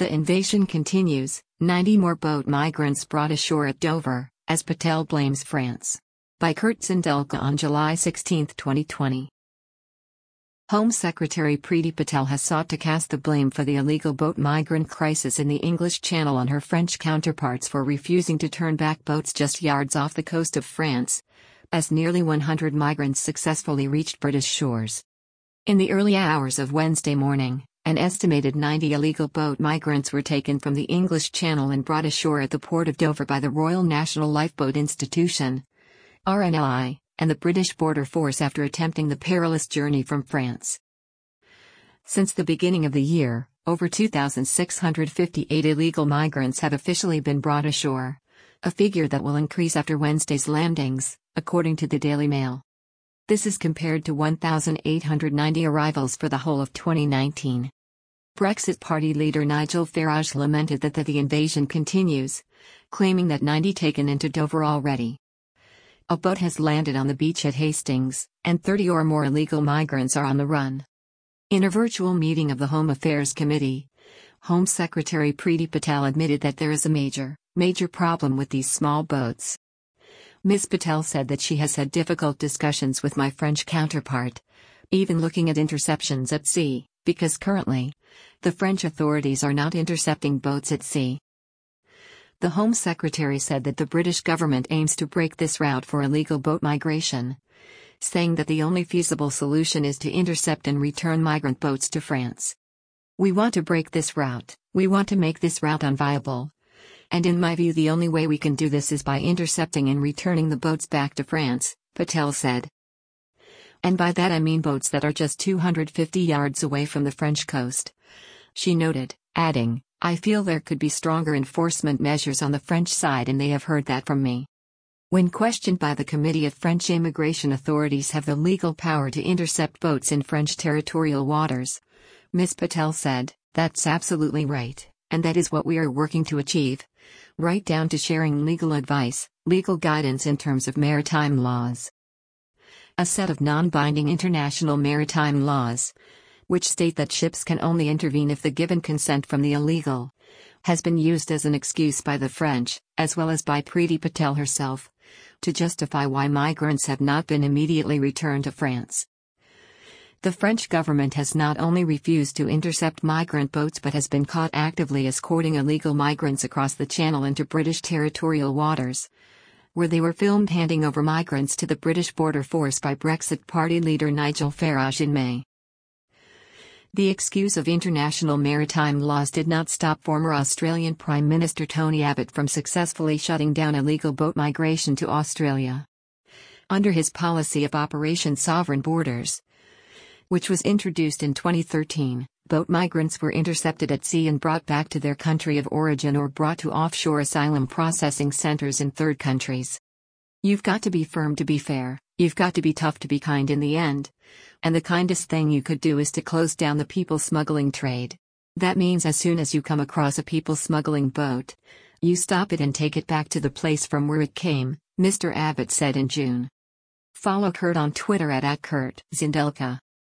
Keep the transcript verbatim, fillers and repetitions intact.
The invasion continues, ninety more boat migrants brought ashore at Dover, as Patel blames France. By Kurt Zindelka on July sixteenth, twenty twenty. Home Secretary Priti Patel has sought to cast the blame for the illegal boat migrant crisis in the English Channel on her French counterparts for refusing to turn back boats just yards off the coast of France, as nearly one hundred migrants successfully reached British shores. In the early hours of Wednesday morning, an estimated ninety illegal boat migrants were taken from the English Channel and brought ashore at the port of Dover by the Royal National Lifeboat Institution, R N L I, and the British Border Force after attempting the perilous journey from France. Since the beginning of the year, over two thousand six hundred fifty-eight illegal migrants have officially been brought ashore, a figure that will increase after Wednesday's landings, according to the Daily Mail. This is compared to one thousand eight hundred ninety arrivals for the whole of twenty nineteen. Brexit Party leader Nigel Farage lamented that the, the invasion continues, claiming that ninety taken into Dover already. A boat has landed on the beach at Hastings, and thirty or more illegal migrants are on the run. In a virtual meeting of the Home Affairs Committee, Home Secretary Priti Patel admitted that there is a major, major problem with these small boats. Miz Patel said that she has had difficult discussions with my French counterpart, even looking at interceptions at sea, because currently, the French authorities are not intercepting boats at sea. The Home Secretary said that the British government aims to break this route for illegal boat migration, saying that the only feasible solution is to intercept and return migrant boats to France. We want to break this route, we want to make this route unviable. And in my view the only way we can do this is by intercepting and returning the boats back to France, Patel said. And by that I mean boats that are just two hundred fifty yards away from the French coast. She noted, adding, I feel there could be stronger enforcement measures on the French side and they have heard that from me. When questioned by the committee if French immigration authorities have the legal power to intercept boats in French territorial waters, Miz Patel said, that's absolutely right, and that is what we are working to achieve. Right down to sharing legal advice, legal guidance in terms of maritime laws. A set of non-binding international maritime laws, which state that ships can only intervene if the given consent from the illegal, has been used as an excuse by the French, as well as by Priti Patel herself, to justify why migrants have not been immediately returned to France. The French government has not only refused to intercept migrant boats but has been caught actively escorting illegal migrants across the Channel into British territorial waters, where they were filmed handing over migrants to the British Border Force by Brexit Party leader Nigel Farage in May. The excuse of international maritime laws did not stop former Australian Prime Minister Tony Abbott from successfully shutting down illegal boat migration to Australia. Under his policy of Operation Sovereign Borders, which was introduced in twenty thirteen, boat migrants were intercepted at sea and brought back to their country of origin or brought to offshore asylum processing centers in third countries. You've got to be firm to be fair, you've got to be tough to be kind in the end. And the kindest thing you could do is to close down the people smuggling trade. That means as soon as you come across a people smuggling boat, you stop it and take it back to the place from where it came, Mister Abbott said in June. Follow Kurt on Twitter at, at Kurt Zindelka.